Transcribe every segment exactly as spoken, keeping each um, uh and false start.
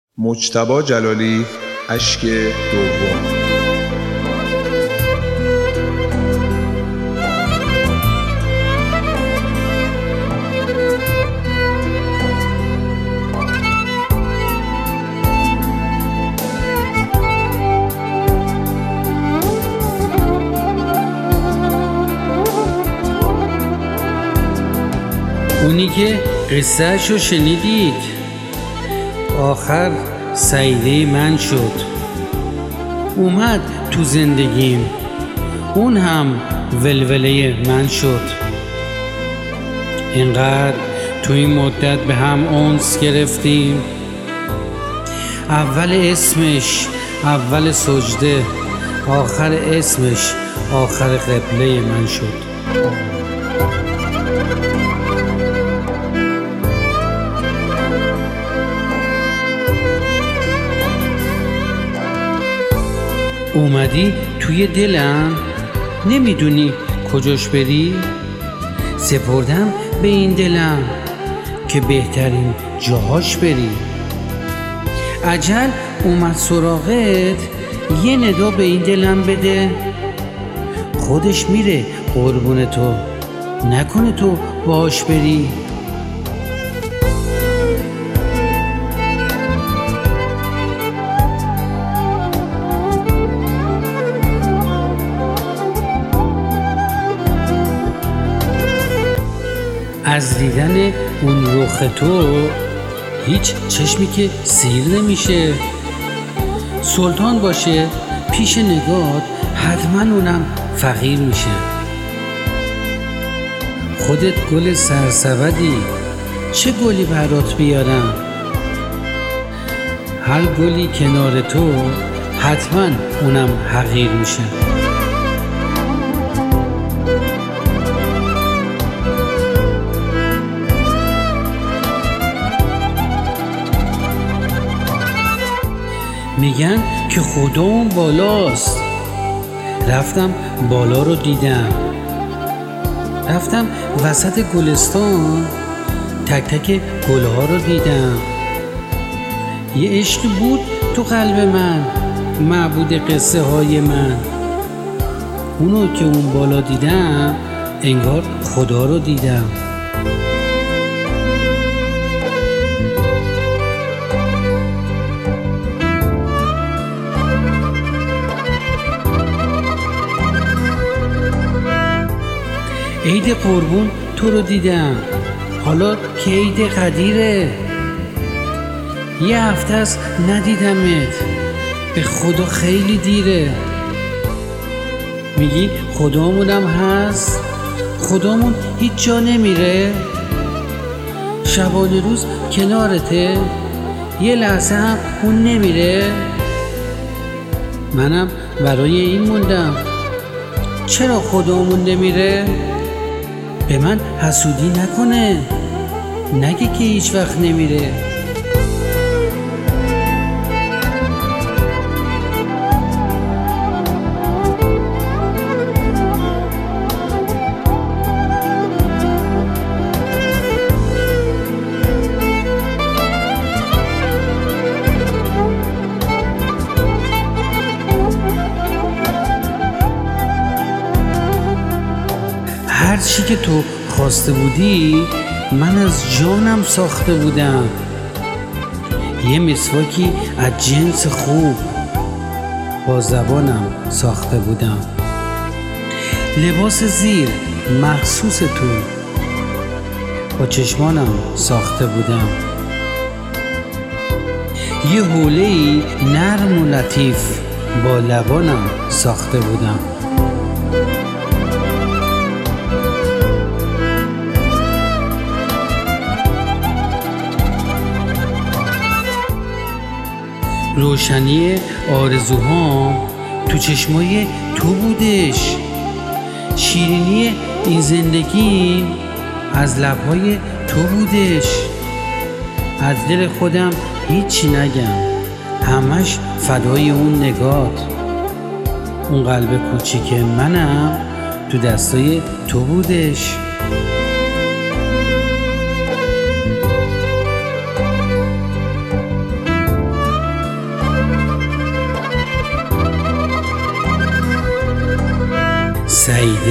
مجتبی جلالی، اشک دوم. اونی که قصه‌شو شنیدید، آخر سعیده من شد، اومد تو زندگیم، اون هم ولوله من شد. اینقدر تو این مدت به هم انس گرفتیم، اول اسمش اول سجده، آخر اسمش آخر قبله من شد. اومدی توی دلم، نمیدونی کجاش بری، سپردم به این دلم که بهترین جاهاش بری. اجل اومد سراغت، یه ندا به این دلم بده، خودش میره قربون تو، نکنه تو باش بری. از دیدن اون رخ تو هیچ چشمی که سیر نمیشه، سلطان باشه پیش نگات حتما اونم فقیر میشه. خودت گل سرسبدی، چه گلی برات بیارم، هر گلی کنار تو حتما اونم حقیر میشه. میگن که خدا اون بالاست، رفتم بالا رو دیدم، رفتم وسط گلستان تک تک گلها رو دیدم. یه عشق بود تو قلب من، معبود قصه های من، اونو که اون بالا دیدم انگار خدا رو دیدم. عید قربون تو رو دیدم، حالا که عید قدیره، یه هفته است ندیدمت، به خدا خیلی دیره. میگی خدامونم هست، خدامون هیچ جا نمیره، شبانه روز کنارته، یه لحظه هم اون نمیره. منم برای این موندم، چرا خدامون نمیره؟ به من حسودی نکنه، نگه که هیچ وقت نمیره. هر چی که تو خواسته بودی من از جانم ساخته بودم، یه مسواکی از جنس خوب با زبانم ساخته بودم، لباس زیر مخصوص تو با چشمانم ساخته بودم، یه حوله‌ای نرم و لطیف با لبانم ساخته بودم. روشنی آرزوهام تو چشمای تو بودش، شیرینی این زندگی از لبهای تو بودش. از دل خودم هیچی نگم، همش فدای اون نگات، اون قلب کوچیک منم تو دستای تو بودش.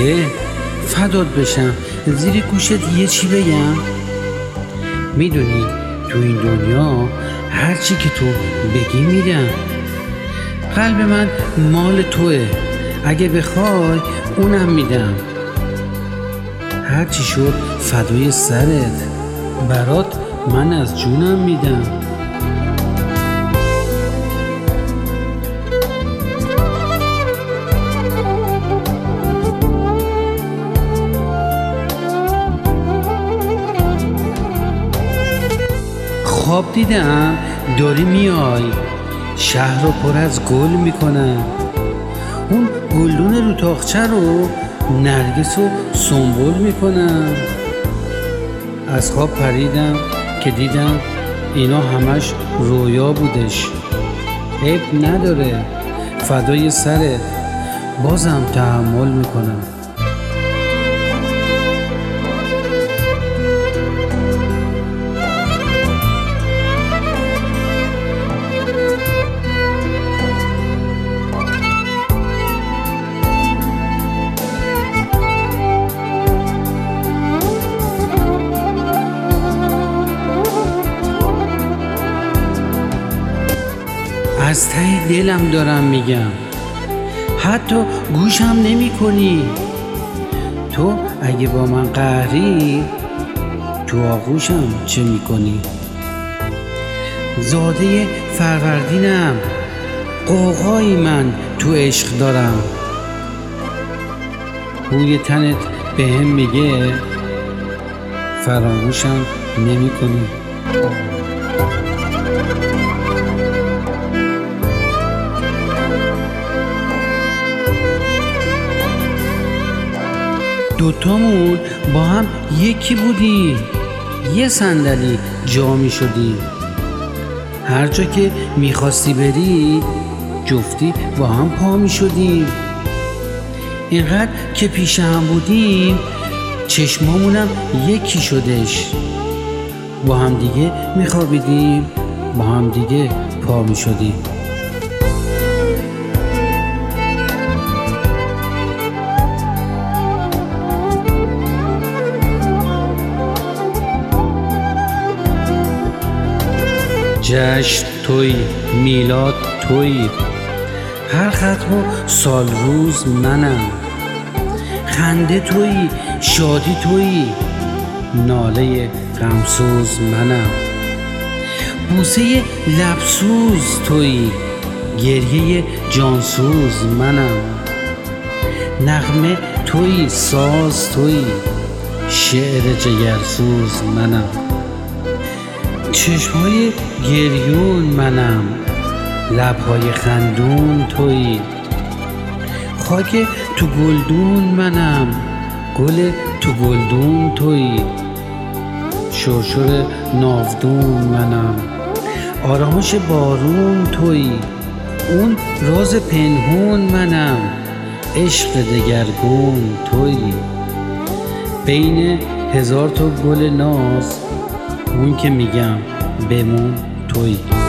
راسته؟ فدات بشم، زیر گوشت یه چی بگم؟ میدونی تو این دنیا هرچی که تو بگی میدم. قلب من مال توه، اگه بخوای اونم میدم. هرچی شد فدای سرت، برات من از جونم میدم. خواب دیدم داری میای، شهر رو پر از گل میکنم. اون گلدون رو تاقچه رو نرگس و سنبول میکنم. از خواب پریدم که دیدم اینا همش رویا بودش. عیب نداره، فدای سرت، بازم تحمل میکنم. از ته دلم دارم میگم، حتی گوشم نمی کنی. تو اگه با من قهری، تو آغوشم چه میکنی؟ زاده فروردینم، قوقای من تو عشق دارم. بوی تنت بهم میگه فراموشم نمی کنی. دوتامون با هم یکی بودیم، یه صندلی جا می شدیم. هر جا که میخواستی بری جفتی با هم پا می شدیم. اینقدر که پیش هم بودیم چشمامونم یکی شدش. با هم دیگه میخوابیدیم، با هم دیگه پا می شدیم. جشن توی، میلاد توی، هر ختم و سال روز منم. خنده توی، شادی توی، ناله غمسوز منم. بوسه لبسوز توی، گریه جانسوز منم. نغمه توی، ساز توی، شعر جگرسوز منم. چشمای گریون منم، لبهای خندون توی. خاک تو گلدون منم، گل تو گلدون توی. شرشر ناودون منم، آرامش بارون توی. اون راز پنهون منم، عشق دگرگون توی. بین هزار تا گل ناز، اون که میگم بمون توی.